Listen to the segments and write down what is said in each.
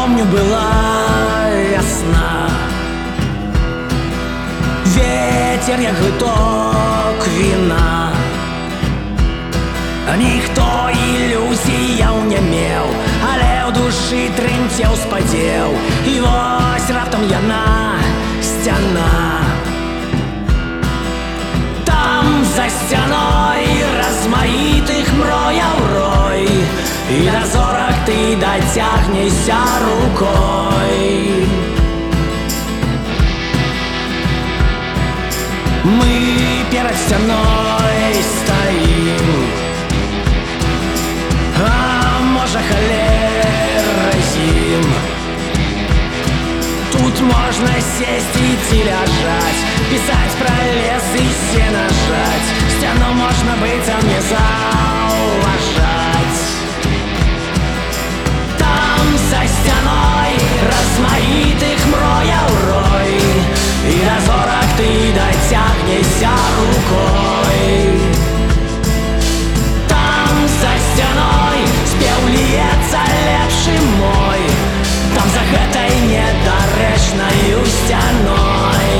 помню, была ясна. Ветер, як глиток вина. Ніхто ілюзіяў не меў, але ў душы трымцеў, спадзеў. І вось раптам яна, сцяна. Там за сцяной размаітых мрояў рой, і да зорак ты дацягнешся рукой. Мы перад сцяной стаім, а можа халера зім. Тут можна сесці ці ляжаць, пісаць пра лес і сена жаць. Сцяну можна быццам не заўважаць. Там за сцяной размаітых мрояў рой, і да зорак ты дацягнешся рукой. Там за сцяной спеў льецца лепшы мой, там за гэтай недарэчнаю сцяной.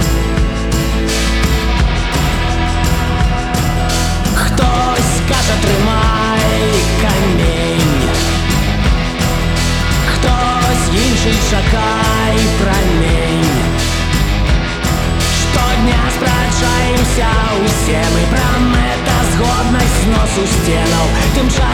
Хтось кажа, трымай камень, хтось іншы чакай прамень. Штодня спрачаемся ўсе мы пра мэтазгоднасць зносу сценаў. Тым часам